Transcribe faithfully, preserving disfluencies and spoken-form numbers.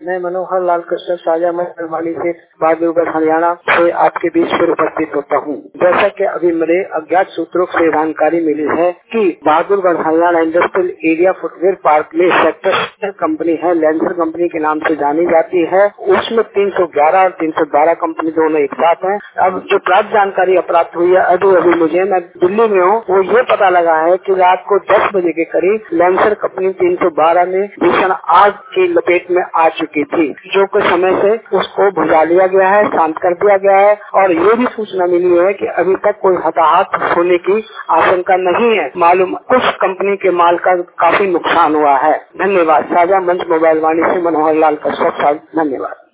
मैं मनोहर लाल कश्यप साझा मंडलवानी से बहादुरगढ़ हरियाणा से आपके बीच फिर उपस्थित होता हूँ। जैसा कि अभी मेरे अज्ञात सूत्रों से जानकारी मिली है कि Bahadurgarh Haryana industrial area footwear park में सेक्टर कंपनी है, लेंसर कंपनी के नाम से जानी जाती है। उसमें तीन सौ ग्यारह और तीन सौ बारह कंपनी दोनों एक साथ हैं। अब जो प्राप्त जानकारी प्राप्त हुई है अभी अभी मुझे, मैं दिल्ली में हूँ, वो ये पता लगा है कि रात को दस बजे के करीब लेंसर कंपनी तीन सौ बारह में भीषण आग की लपेट में आ चुकी थी, जो कुछ समय से उसको बुझा लिया गया है, शांत कर दिया गया है। और ये भी सूचना मिली है कि अभी तक कोई हताहत होने की आशंका नहीं है। मालूम कुछ कंपनी के माल का काफी नुकसान हुआ है। धन्यवाद। साझा मंच मोबाइल वाणी से मनोहर लाल कश्यप। धन्यवाद।